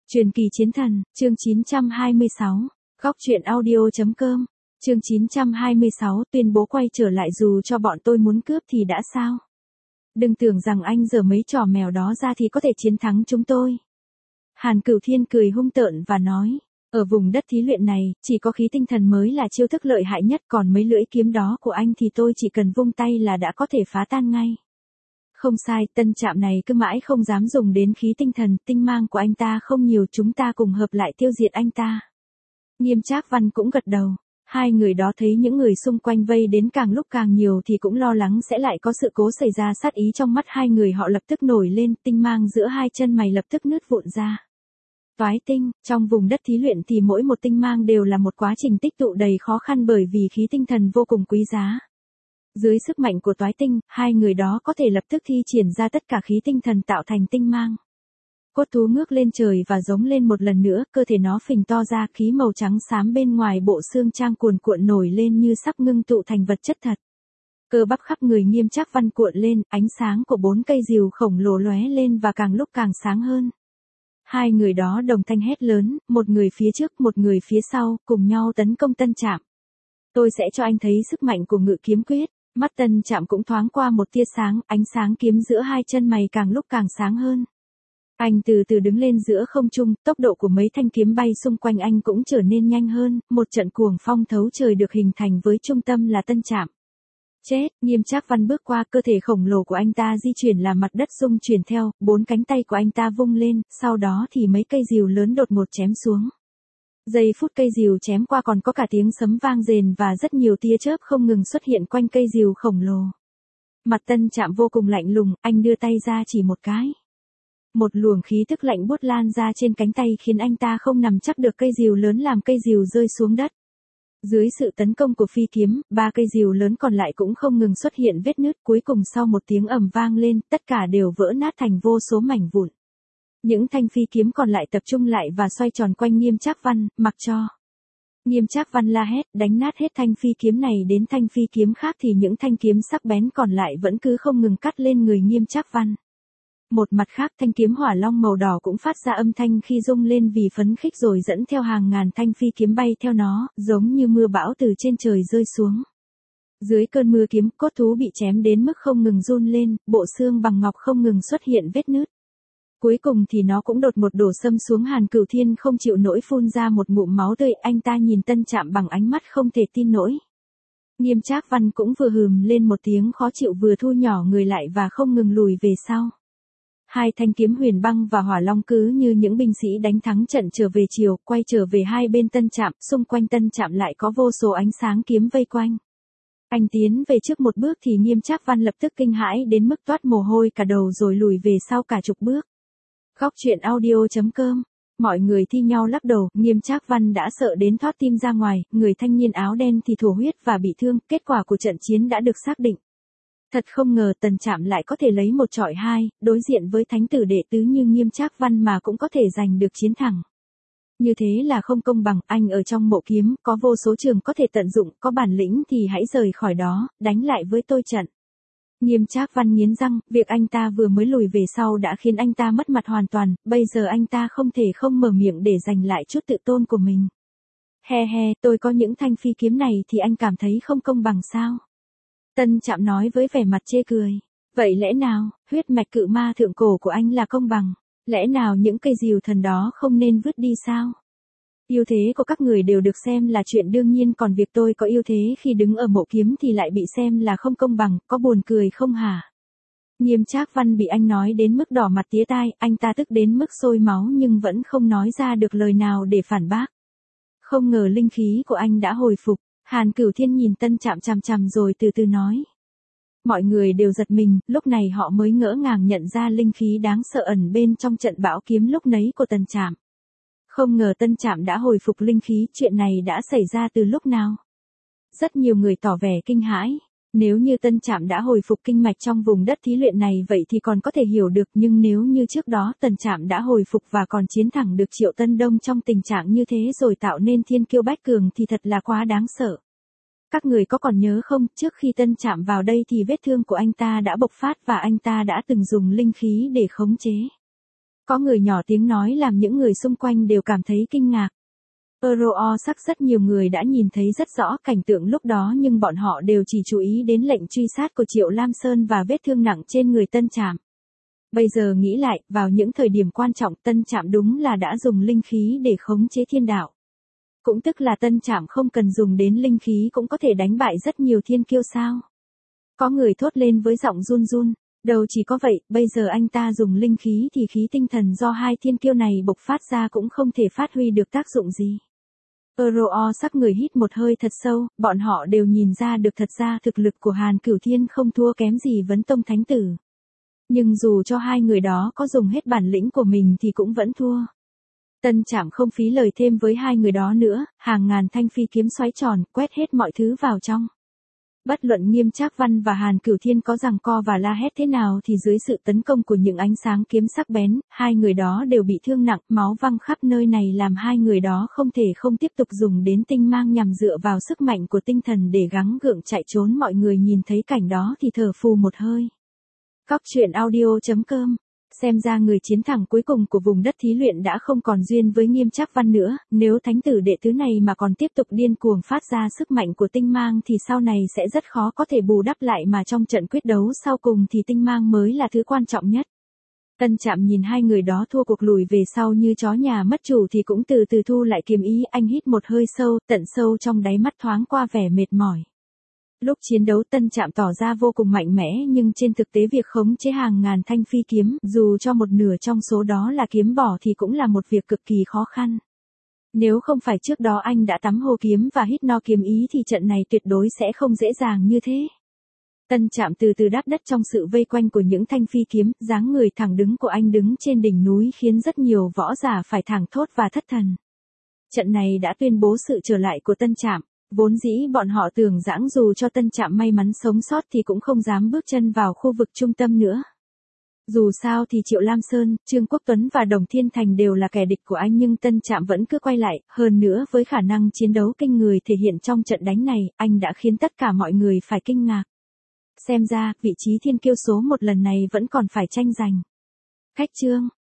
Truyền kỳ chiến thần, chương 926, góc truyện audio.com, chương 926 tuyên bố quay trở lại dù cho bọn tôi muốn cướp thì đã sao? Đừng tưởng rằng anh giở mấy trò mèo đó ra thì có thể chiến thắng chúng tôi. Hàn Cửu Thiên cười hung tợn và nói, ở vùng đất thí luyện này, chỉ có khí tinh thần mới là chiêu thức lợi hại nhất, còn mấy lưỡi kiếm đó của anh thì tôi chỉ cần vung tay là đã có thể phá tan ngay. Không sai, tân trạm này cứ mãi không dám dùng đến khí tinh thần, tinh mang của anh ta không nhiều, chúng ta cùng hợp lại tiêu diệt anh ta. Nghiêm Trác Văn cũng gật đầu. Hai người đó thấy những người xung quanh vây đến càng lúc càng nhiều thì cũng lo lắng sẽ lại có sự cố xảy ra, sát ý trong mắt hai người họ lập tức nổi lên, tinh mang giữa hai chân mày lập tức nứt vụn ra. Toái tinh, trong vùng đất thí luyện thì mỗi một tinh mang đều là một quá trình tích tụ đầy khó khăn bởi vì khí tinh thần vô cùng quý giá. Dưới sức mạnh của toái tinh, hai người đó có thể lập tức thi triển ra tất cả khí tinh thần tạo thành tinh mang. Cốt thú ngước lên trời và giống lên một lần nữa, cơ thể nó phình to ra, khí màu trắng xám bên ngoài bộ xương trang cuồn cuộn nổi lên như sắp ngưng tụ thành vật chất thật. Cơ bắp khắp người Nghiêm Trác Văn cuộn lên, ánh sáng của 4 cây rìu khổng lồ lóe lên và càng lúc càng sáng hơn. Hai người đó đồng thanh hét lớn, một người phía trước, một người phía sau, cùng nhau tấn công tân trạm. Tôi sẽ cho anh thấy sức mạnh của ngự kiếm quyết. Mắt tân trạm cũng thoáng qua một tia sáng, ánh sáng kiếm giữa hai chân mày càng lúc càng sáng hơn. Anh từ từ đứng lên giữa không trung, tốc độ của mấy thanh kiếm bay xung quanh anh cũng trở nên nhanh hơn, một trận cuồng phong thấu trời được hình thành với trung tâm là tân trạm. Chết, Nghiêm Trác Văn bước qua, cơ thể khổng lồ của anh ta di chuyển làm mặt đất rung chuyển theo, 4 cánh tay của anh ta vung lên, sau đó thì mấy cây rìu lớn đột ngột chém xuống. Giây phút cây rìu chém qua còn có cả tiếng sấm vang rền và rất nhiều tia chớp không ngừng xuất hiện quanh cây rìu khổng lồ. Mặt tân trạm vô cùng lạnh lùng, anh đưa tay ra chỉ một cái. Một luồng khí tức lạnh buốt lan ra trên cánh tay khiến anh ta không nằm chắc được cây rìu lớn làm cây rìu rơi xuống đất. Dưới sự tấn công của phi kiếm, 3 cây rìu lớn còn lại cũng không ngừng xuất hiện vết nứt, cuối cùng sau một tiếng ầm vang lên, tất cả đều vỡ nát thành vô số mảnh vụn. Những thanh phi kiếm còn lại tập trung lại và xoay tròn quanh Nghiêm Trác Văn, mặc cho. Nghiêm Trác Văn la hét, đánh nát hết thanh phi kiếm này đến thanh phi kiếm khác thì những thanh kiếm sắc bén còn lại vẫn cứ không ngừng cắt lên người Nghiêm Trác Văn. Một mặt khác, thanh kiếm hỏa long màu đỏ cũng phát ra âm thanh khi rung lên vì phấn khích rồi dẫn theo hàng ngàn thanh phi kiếm bay theo nó, giống như mưa bão từ trên trời rơi xuống. Dưới cơn mưa kiếm, cốt thú bị chém đến mức không ngừng run lên, bộ xương bằng ngọc không ngừng xuất hiện vết nứt. Cuối cùng thì nó cũng đột ngột đổ xâm xuống. Hàn Cửu Thiên không chịu nổi phun ra một ngụm máu tươi, anh ta nhìn tân trạm bằng ánh mắt không thể tin nổi. Nghiêm Trác Văn cũng vừa hừm lên một tiếng khó chịu vừa thu nhỏ người lại và không ngừng lùi về sau. Hai thanh kiếm huyền băng và hỏa long cứ như những binh sĩ đánh thắng trận trở về chiều, quay trở về hai bên tân trạm, xung quanh tân trạm lại có vô số ánh sáng kiếm vây quanh. Anh tiến về trước một bước thì Nghiêm Trác Văn lập tức kinh hãi đến mức toát mồ hôi cả đầu rồi lùi về sau cả chục bước. Góc truyện audio.com, mọi người thi nhau lắc đầu, Nghiêm Trác Văn đã sợ đến thoát tim ra ngoài, người thanh niên áo đen thì thổ huyết và bị thương, kết quả của trận chiến đã được xác định. Thật không ngờ tân trạm lại có thể lấy một chọi hai, đối diện với thánh tử đệ tứ như Nghiêm Trác Văn mà cũng có thể giành được chiến thắng. Như thế là không công bằng, anh ở trong mộ kiếm, có vô số trường có thể tận dụng, có bản lĩnh thì hãy rời khỏi đó, đánh lại với tôi trận. Nghiêm Trác Văn nghiến răng, việc anh ta vừa mới lùi về sau đã khiến anh ta mất mặt hoàn toàn, bây giờ anh ta không thể không mở miệng để giành lại chút tự tôn của mình. He he, tôi có những thanh phi kiếm này thì anh cảm thấy không công bằng sao? Tân trạm nói với vẻ mặt chê cười. Vậy lẽ nào, huyết mạch cự ma thượng cổ của anh là công bằng? Lẽ nào những cây rìu thần đó không nên vứt đi sao? Ưu thế của các người đều được xem là chuyện đương nhiên, còn việc tôi có ưu thế khi đứng ở mộ kiếm thì lại bị xem là không công bằng, có buồn cười không hả? Nghiêm Trác Văn bị anh nói đến mức đỏ mặt tía tai, anh ta tức đến mức sôi máu nhưng vẫn không nói ra được lời nào để phản bác. Không ngờ linh khí của anh đã hồi phục. Hàn Cửu Thiên nhìn tân trạm chằm chằm rồi từ từ nói. Mọi người đều giật mình, lúc này họ mới ngỡ ngàng nhận ra linh khí đáng sợ ẩn bên trong trận bão kiếm lúc nấy của tân trạm. Không ngờ tân trạm đã hồi phục linh khí, chuyện này đã xảy ra từ lúc nào? Rất nhiều người tỏ vẻ kinh hãi. Nếu như tân trạm đã hồi phục kinh mạch trong vùng đất thí luyện này vậy thì còn có thể hiểu được, nhưng nếu như trước đó tân trạm đã hồi phục và còn chiến thắng được Triệu Tân Đông trong tình trạng như thế rồi tạo nên thiên kiêu bách cường thì thật là quá đáng sợ. Các người có còn nhớ không, trước khi tân trạm vào đây thì vết thương của anh ta đã bộc phát và anh ta đã từng dùng linh khí để khống chế. Có người nhỏ tiếng nói làm những người xung quanh đều cảm thấy kinh ngạc. Sắc rất nhiều người đã nhìn thấy rất rõ cảnh tượng lúc đó nhưng bọn họ đều chỉ chú ý đến lệnh truy sát của Triệu Lam Sơn và vết thương nặng trên người Tân Trạm. Bây giờ nghĩ lại, vào những thời điểm quan trọng Tân Trạm đúng là đã dùng linh khí để khống chế thiên đạo. Cũng tức là Tân Trạm không cần dùng đến linh khí cũng có thể đánh bại rất nhiều thiên kiêu sao. Có người thốt lên với giọng run run, đâu chỉ có vậy, bây giờ anh ta dùng linh khí thì khí tinh thần do hai thiên kiêu này bộc phát ra cũng không thể phát huy được tác dụng gì. Sắc người hít một hơi thật sâu, bọn họ đều nhìn ra được thật ra thực lực của Hàn Cửu Thiên không thua kém gì Vấn Tông Thánh Tử. Nhưng dù cho hai người đó có dùng hết bản lĩnh của mình thì cũng vẫn thua. Tân Trạm không phí lời thêm với hai người đó nữa, hàng ngàn thanh phi kiếm xoáy tròn, quét hết mọi thứ vào trong. Bất luận Nghiêm Trác Văn và Hàn Cửu Thiên có giằng co và la hét thế nào thì dưới sự tấn công của những ánh sáng kiếm sắc bén, hai người đó đều bị thương nặng, máu văng khắp nơi này làm hai người đó không thể không tiếp tục dùng đến tinh mang nhằm dựa vào sức mạnh của tinh thần để gắng gượng chạy trốn. Mọi người nhìn thấy cảnh đó thì thở phù một hơi. Góc truyện audio.com. Xem ra người chiến thắng cuối cùng của vùng đất thí luyện đã không còn duyên với Nghiêm Trác Văn nữa, nếu thánh tử đệ tứ này mà còn tiếp tục điên cuồng phát ra sức mạnh của tinh mang thì sau này sẽ rất khó có thể bù đắp lại, mà trong trận quyết đấu sau cùng thì tinh mang mới là thứ quan trọng nhất. Tân Trạm nhìn hai người đó thua cuộc lùi về sau như chó nhà mất chủ thì cũng từ từ thu lại kiếm ý, anh hít một hơi sâu, tận sâu trong đáy mắt thoáng qua vẻ mệt mỏi. Lúc chiến đấu Tân Trạm tỏ ra vô cùng mạnh mẽ nhưng trên thực tế việc khống chế hàng ngàn thanh phi kiếm, dù cho một nửa trong số đó là kiếm bỏ thì cũng là một việc cực kỳ khó khăn. Nếu không phải trước đó anh đã tắm hồ kiếm và hít no kiếm ý thì trận này tuyệt đối sẽ không dễ dàng như thế. Tân Trạm từ từ đáp đất trong sự vây quanh của những thanh phi kiếm, dáng người thẳng đứng của anh đứng trên đỉnh núi khiến rất nhiều võ giả phải thảng thốt và thất thần. Trận này đã tuyên bố sự trở lại của Tân Trạm. Vốn dĩ bọn họ tưởng rằng dù cho Tân Trạm may mắn sống sót thì cũng không dám bước chân vào khu vực trung tâm nữa. Dù sao thì Triệu Lam Sơn, Trương Quốc Tuấn và Đồng Thiên Thành đều là kẻ địch của anh nhưng Tân Trạm vẫn cứ quay lại, hơn nữa với khả năng chiến đấu kinh người thể hiện trong trận đánh này, anh đã khiến tất cả mọi người phải kinh ngạc. Xem ra, vị trí thiên kiêu số một lần này vẫn còn phải tranh giành. Khách chương.